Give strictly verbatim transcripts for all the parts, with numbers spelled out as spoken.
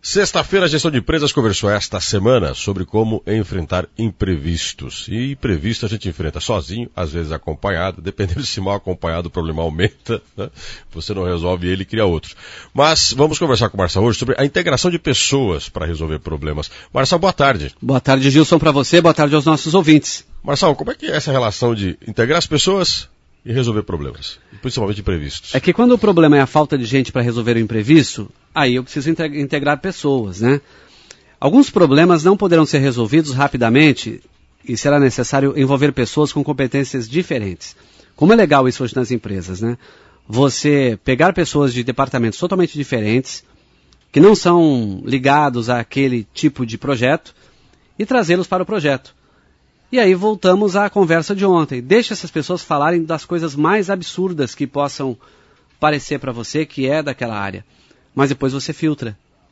Sexta-feira, a gestão de empresas conversou esta semana sobre como enfrentar imprevistos. E imprevisto a gente enfrenta sozinho, às vezes acompanhado, dependendo de se mal acompanhado o problema aumenta, né? Você não resolve ele e cria outros. Mas vamos conversar com o Marçal hoje sobre a integração de pessoas para resolver problemas. Marçal, boa tarde. Boa tarde, Gilson, para você, boa tarde aos nossos ouvintes. Marçal, como é que é essa relação de integrar as pessoas e resolver problemas, principalmente imprevistos? É que quando o problema é a falta de gente para resolver o imprevisto, aí eu preciso integrar pessoas, né? Alguns problemas não poderão ser resolvidos rapidamente e será necessário envolver pessoas com competências diferentes. Como é legal isso hoje nas empresas, né? Você pegar pessoas de departamentos totalmente diferentes, que não são ligados àquele tipo de projeto, e trazê-los para o projeto. E aí voltamos à conversa de ontem. Deixe essas pessoas falarem das coisas mais absurdas que possam parecer para você que é daquela área. Mas depois você filtra.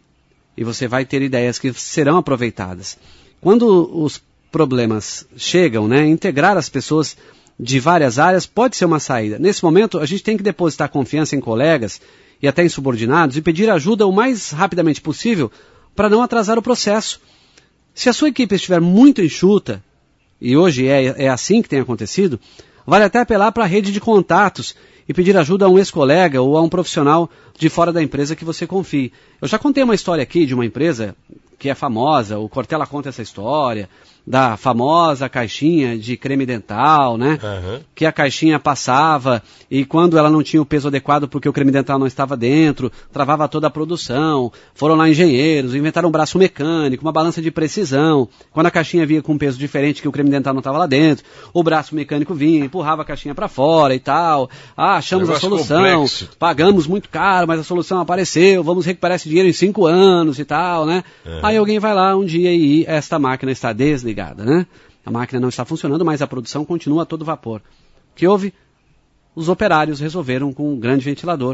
E você vai ter ideias que serão aproveitadas. Quando os problemas chegam, né, integrar as pessoas de várias áreas pode ser uma saída. Nesse momento, a gente tem que depositar confiança em colegas e até em subordinados e pedir ajuda o mais rapidamente possível para não atrasar o processo. Se a sua equipe estiver muito enxuta, e hoje é, é assim que tem acontecido, vale até apelar para a rede de contatos e pedir ajuda a um ex-colega ou a um profissional de fora da empresa que você confie. Eu já contei uma história aqui de uma empresa que é famosa, o Cortella conta essa história, da famosa caixinha de creme dental, né? Uhum. Que a caixinha passava e quando ela não tinha o peso adequado porque o creme dental não estava dentro, travava toda a produção. Foram lá engenheiros, inventaram um braço mecânico, uma balança de precisão. Quando a caixinha vinha com um peso diferente que o creme dental não estava lá dentro, o braço mecânico vinha, empurrava a caixinha para fora e tal. Ah, achamos a solução, complexo. Pagamos muito caro, mas a solução apareceu, vamos recuperar esse dinheiro em cinco anos e tal, né? Uhum. Aí alguém vai lá um dia e esta máquina está desligada. Né? A máquina não está funcionando, mas a produção continua a todo vapor. O que houve? Os operários resolveram com um grande ventilador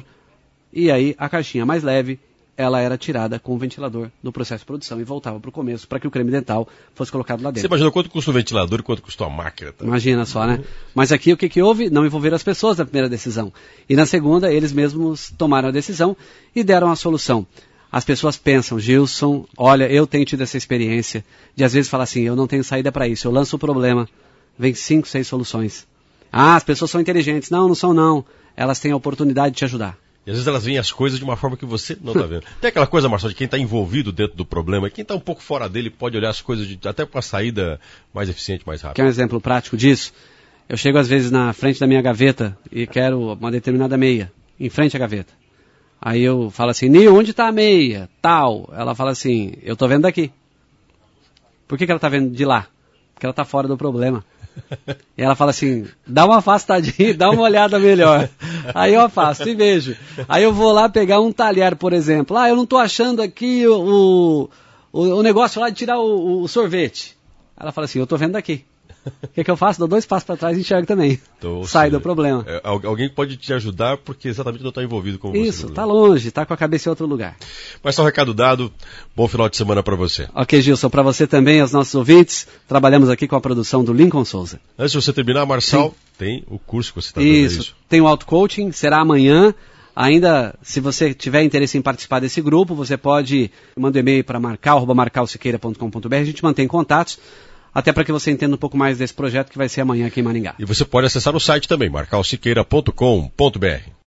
e aí a caixinha mais leve, ela era tirada com o ventilador do processo de produção e voltava para o começo para que o creme dental fosse colocado lá dentro. Você imagina quanto custa o ventilador e quanto custou a máquina? Tá? Imagina só, né? Mas aqui o que, que houve? Não envolveram as pessoas na primeira decisão. E na segunda, eles mesmos tomaram a decisão e deram a solução. As pessoas pensam, Gilson, olha, eu tenho tido essa experiência de às vezes falar assim, eu não tenho saída para isso, eu lanço o problema, vem cinco, seis soluções. Ah, as pessoas são inteligentes. Não, não são não. Elas têm a oportunidade de te ajudar. E às vezes elas veem as coisas de uma forma que você não está vendo. Tem aquela coisa, Marçal, de quem está envolvido dentro do problema, e quem está um pouco fora dele pode olhar as coisas de, até com a saída mais eficiente, mais rápida. Quer um exemplo prático disso? Eu chego às vezes na frente da minha gaveta e quero uma determinada meia, em frente à gaveta. Aí eu falo assim, Nil, onde está a meia? Tal. Ela fala assim, eu estou vendo daqui. Por que, que ela está vendo de lá? Porque ela está fora do problema. E ela fala assim, dá uma afastadinha, dá uma olhada melhor. Aí eu afasto e vejo. Aí eu vou lá pegar um talher, por exemplo. Ah, eu não estou achando aqui o, o, o negócio lá de tirar o, o sorvete. Ela fala assim, eu estou vendo daqui. O que, que eu faço? Dou dois passos para trás e enxergo também. Então, sai seja, do problema. É, alguém pode te ajudar porque exatamente não está envolvido com você. Isso, está longe, está com a cabeça em outro lugar. Mas só um recado dado, bom final de semana para você. Ok, Gilson, para você também, aos nossos ouvintes, trabalhamos aqui com a produção do Lincoln Souza. Antes de você terminar, Marçal, sim, tem o curso que você está dando. Isso, isso, tem o auto-coaching, será amanhã. Ainda, se você tiver interesse em participar desse grupo, você pode mandar um e-mail para marcal arroba marcal siqueira ponto com ponto br, a gente mantém contatos. Até para que você entenda um pouco mais desse projeto que vai ser amanhã aqui em Maringá. E você pode acessar o site também, marcal siqueira ponto com ponto br.